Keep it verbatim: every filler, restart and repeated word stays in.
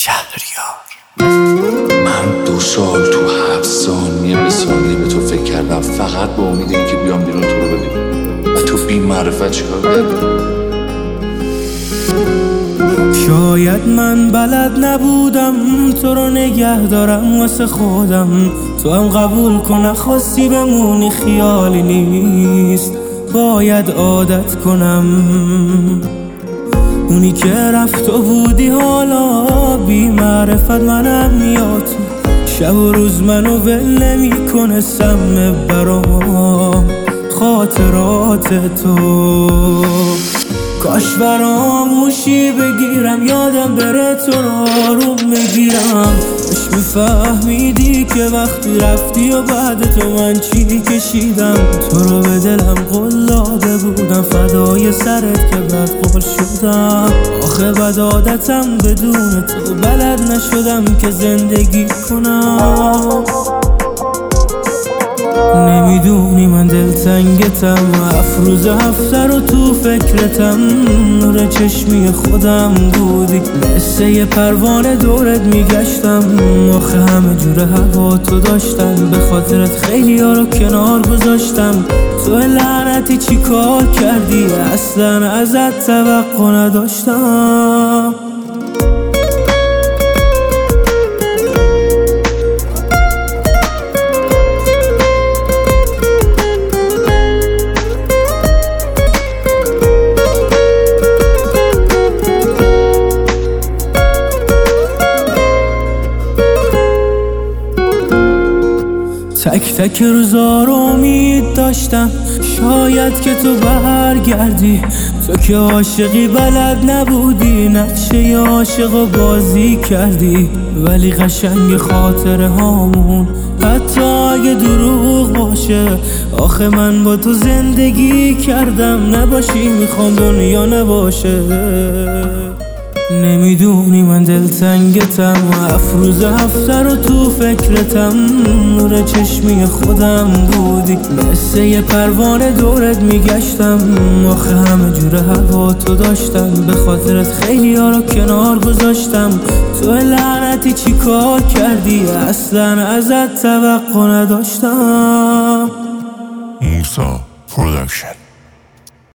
شهریار. من دو سال تو هفت ثانیه به ثانیه به تو فکر کردم، فقط با امید این که بیام بیرون تو رو ببینم و تو بی معرفت چیکار کردی؟ شاید من بلد نبودم تو رو نگه دارم واسه خودم، تو هم قبول کن خواستی بمونی خیالی نیست، باید عادت کنم. اونی که رفت و بودی حالا بی معرفت منم میاد تو، شب و روز منو ول نمی کنه سم برام خاطرات تو. کاش فراموشی بگیرم یادم بره تو رو آروم بگیرم، اش میفهمیدی که وقتی رفتی و بعد تو من چی کشیدم. تو رو به دلم قول داده بودم فدای سرت که بد قول شدم، آخه بد عادتم بدون تو بلد نشدم که زندگی کنم. نمیدونی من دلتنگتم، افروز هفته رو تو فکرتم، نور چشمی خودم بودی مثل یه پروانه دورت میگشتم، آخه همه جور هوا تو داشتم، به خاطرت خیلی ها رو کنار گذاشتم. تو لعنتی چی کار کردی اصلا ازت توقع نداشتم. تک تک روزا رو امید داشتم شاید که تو برگردی، تو که عاشقی بلد نبودی نقشه عاشق و بازی کردی، ولی قشنگ خاطره هامون حتی اگه دروغ باشه، آخه من با تو زندگی کردم، نباشی میخوام دنیا نباشه. نمیدونی من دلتنگتم، افروز هفته رو تو فکرتم، نور چشمی خودم بودی مثل یه پروانه دورت میگشتم، آخه همه جور هوا تو داشتم، به خاطرت خیلی ها رو کنار گذاشتم. تو لعنتی چی کار کردی اصلا ازت توقع نداشتم. موسا پرودکشن.